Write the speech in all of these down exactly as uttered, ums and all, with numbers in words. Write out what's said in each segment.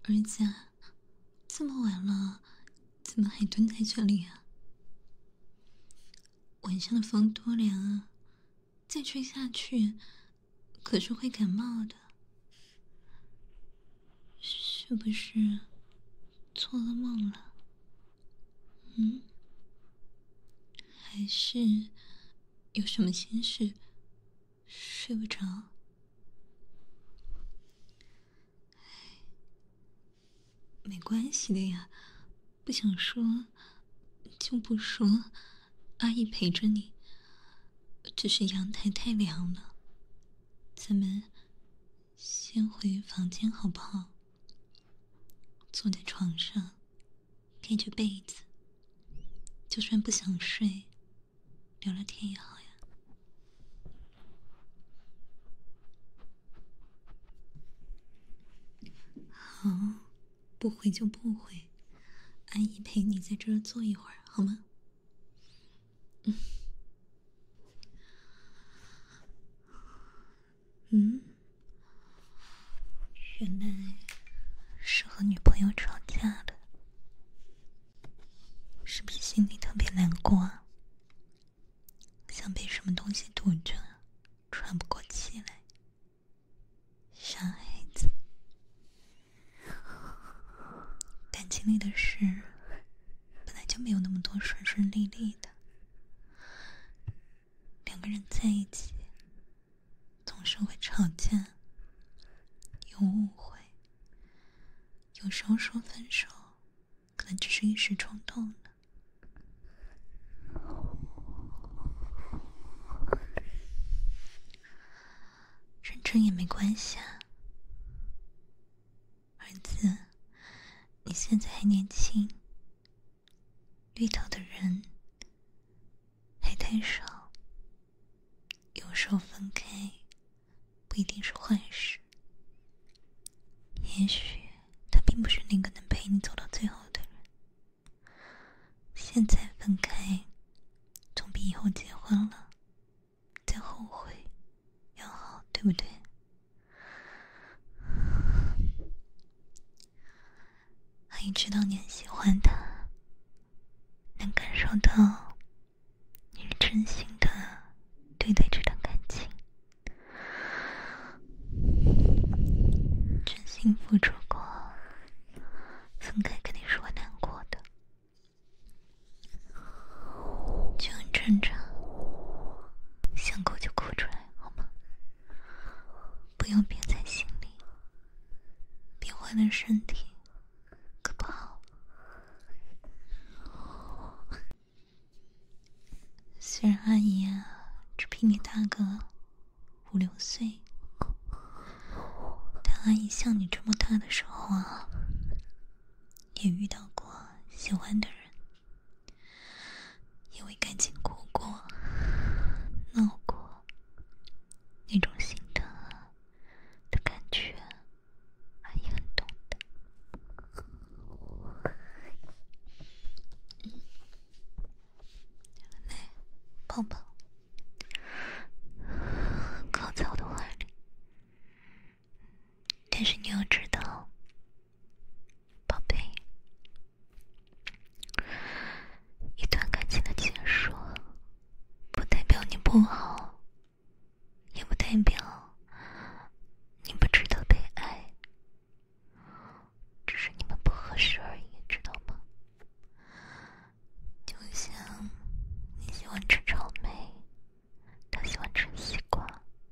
儿子啊，这么晚了，怎么还蹲在这里啊？晚上的风多凉啊，再吹下去可是会感冒的。是不是做噩梦了？嗯？还是有什么心事睡不着？没关系的呀，不想说就不说，阿姨陪着你。只是阳台太凉了，咱们先回房间好不好？坐在床上，盖着被子，就算不想睡，聊聊天也好呀。好，不回就不回，阿姨陪你在这儿坐一会儿，好吗？嗯。嗯，原来是和女朋友吵架了，是不是心里特别难过啊？像被什么东西堵着，喘不过气来。傻孩子，感情里的事本来就没有那么多顺顺利利的，两个人在一起总是会吵架，有误会，有时候说分手可能只是一时冲动的。认真也没关系啊，儿子，你现在还年轻，遇到的人还太少，有时候分开不一定是坏事，也许他并不是那个能陪你走到最后的人。现在分开总比以后结婚了再后悔要好，对不对？阿姨知道你很喜欢他，能感受到你是真心的对待这段感情，真心付出过，分开肯定是会难过的，就很正常，想哭就哭出来好吗？不要憋在心里，憋坏了身体可不好。虽然阿姨啊只比你大个五六岁，但阿姨像你这么大的时候啊，也遇到过喜欢的人，也为感情哭过闹过，那种心疼的感觉阿姨很懂的。来抱抱，靠在我的怀里。但是你要知道，宝贝，一段感情的结束不代表你不好，也不代表你不值得被爱，只是你们不合适而已，知道吗？就像你喜欢吃草莓，他喜欢吃西瓜，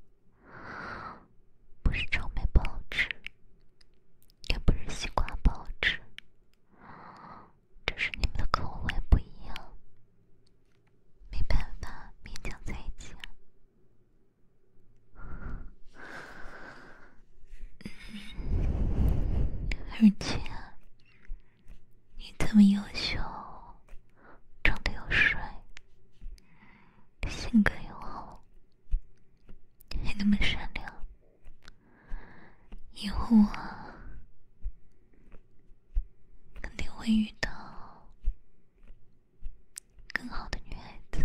不是草莓不好吃，也不是西瓜不好吃，只是你们的口味不一样，没办法勉强在一起啊。而且你这么优秀，长得又帅，性格又好，还那么善良，以后啊肯定会遇到更好的女孩子，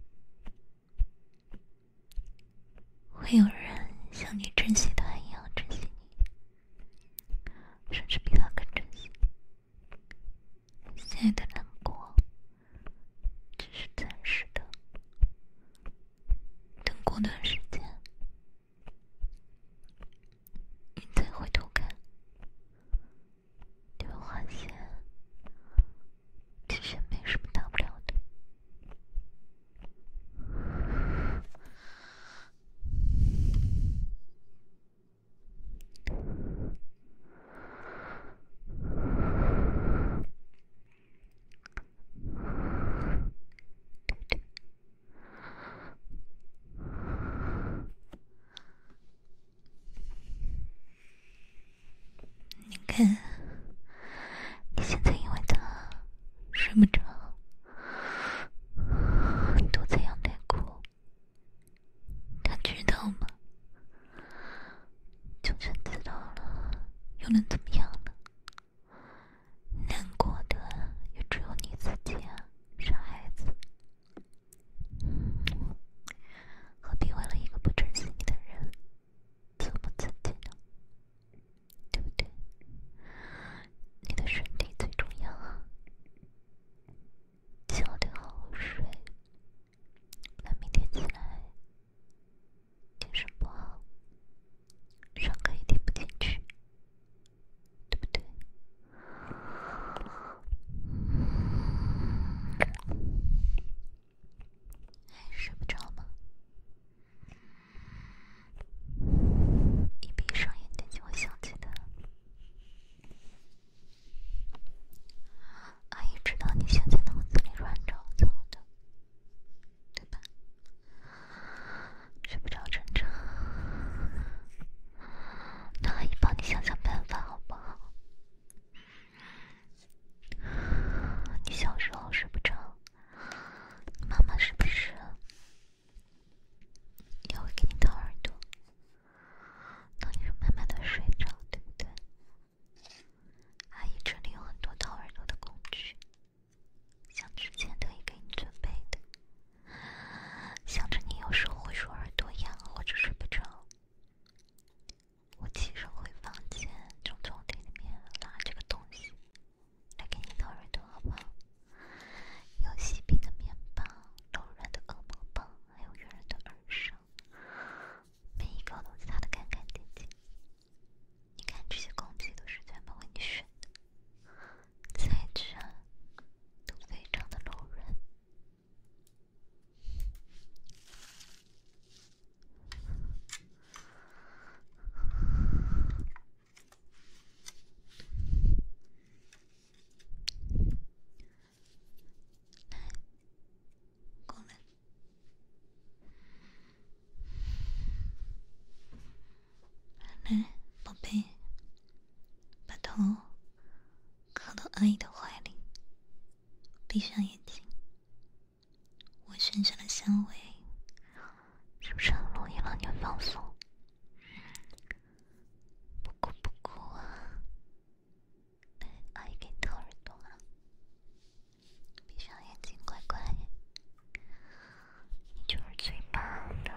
会有人像你珍惜她一样珍惜你，甚至比她更亲爱的，难过只是暂时的，等过段时间你再回头看，你会发现其实没什么大不了的。你看，你现在因为他睡不着，都在阳台哭，他知道吗？就算知道了，又能怎么样呢？难过的也只有你自己啊，傻孩子。何必为了一个不珍惜你的人折磨自己呢？对不对？你的身体最重要啊，早点好好睡，不然明天起来精神不好，上课也听不进去，对不对？还睡不着吗？一闭上眼睛就会想起的。阿姨知道你现在脑子里乱糟糟的，对吧？睡不着正常，那阿姨帮你想想办法好不好？你小时候睡不着，妈妈是不是也会给你掏耳朵，当你慢慢的睡着，对不对？阿姨这里有很多掏耳朵的工具，像之前特意给你准备的，想着你有时候会说耳朵痒或者睡不着，我其实会房间从抽屉里面拿这个东西来给你掏耳朵，好不好？有细皮的面包，柔软的耳膜棒，还有圆润的耳勺，每一个都擦得干干净净。你看这些工具都是专门为你选的，材质啊都非常的柔软。过来，来，宝贝，把头靠到阿姨的怀里，闭上眼睛。我身上的香味是不是很容易让你放松？不哭不哭啊！来，阿姨给你掏耳朵啊！闭上眼睛，乖乖，你就是最棒的，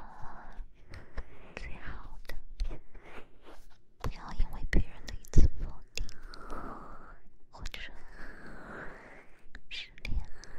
最好的。不要因为别人的一次否定或者失恋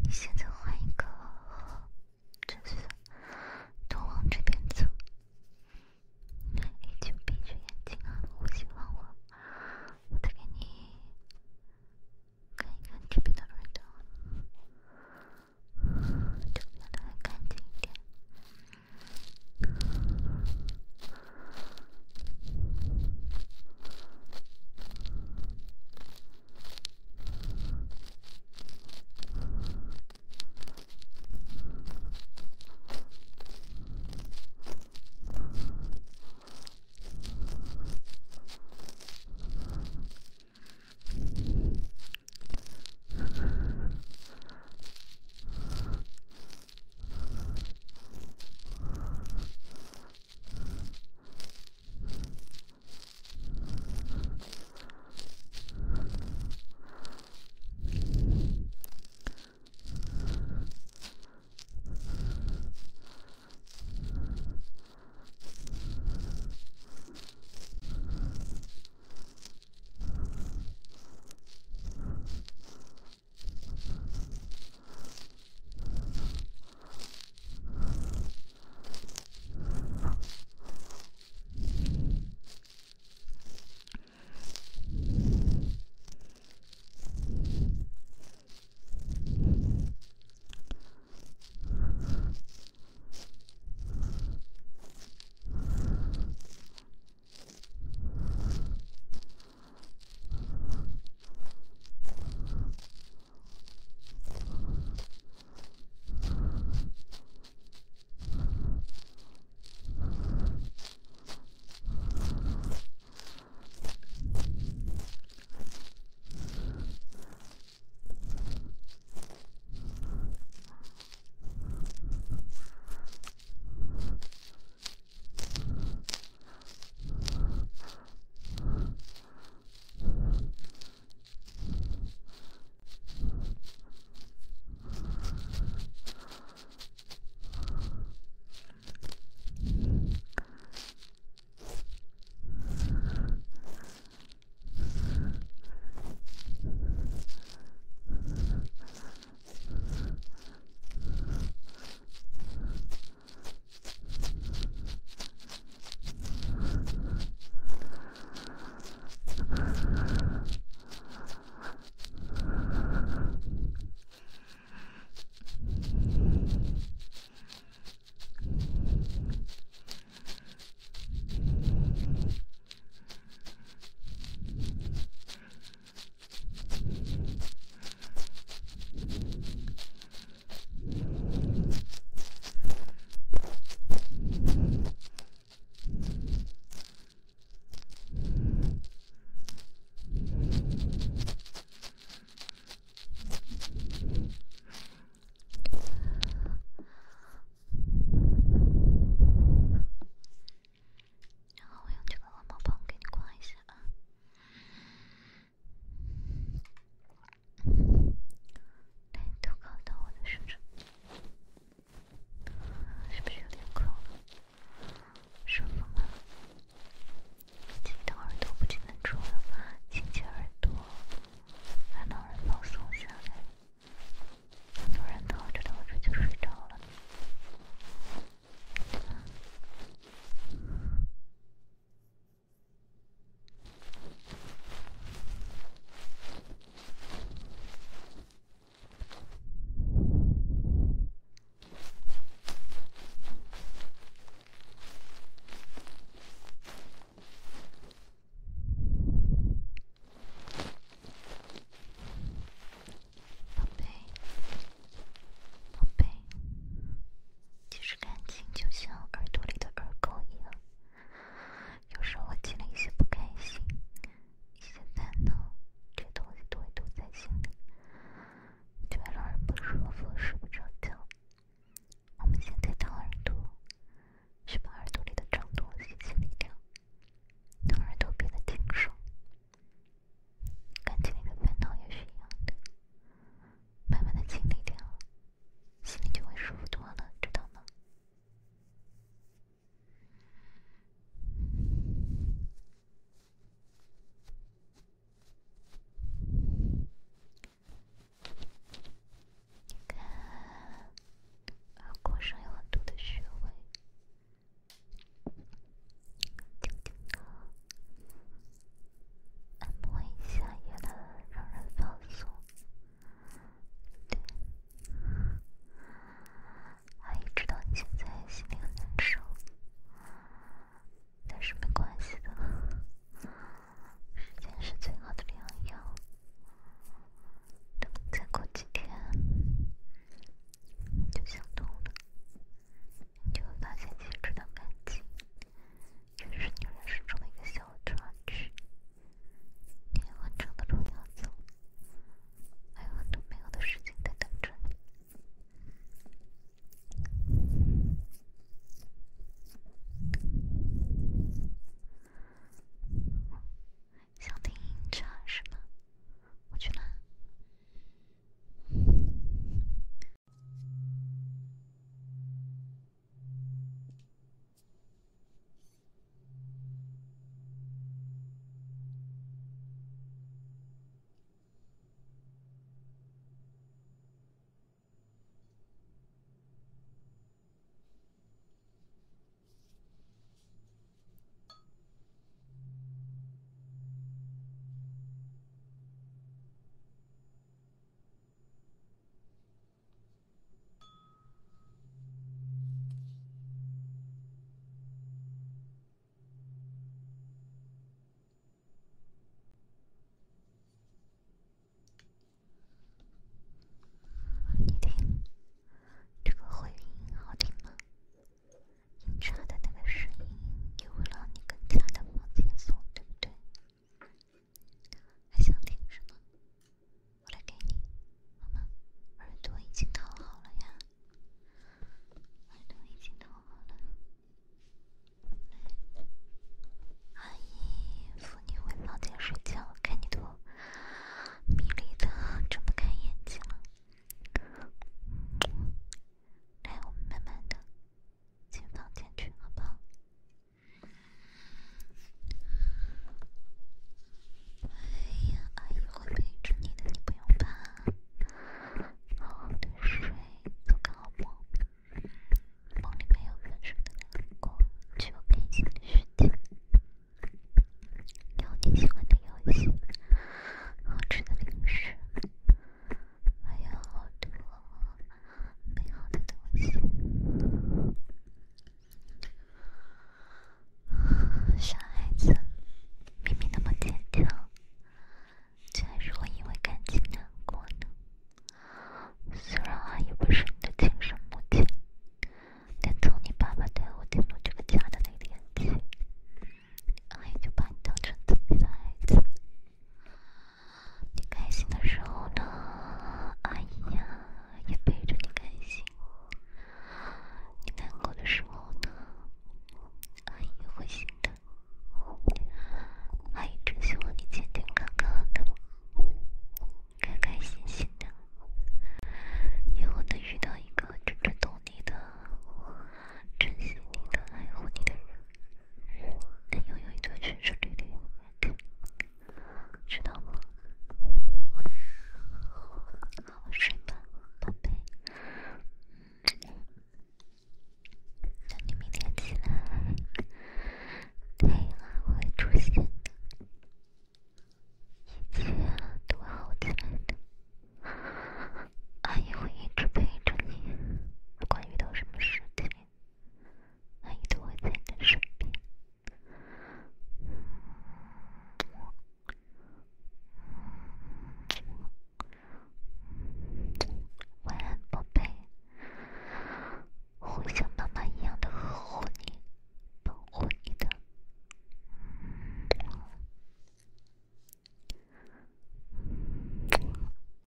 你现在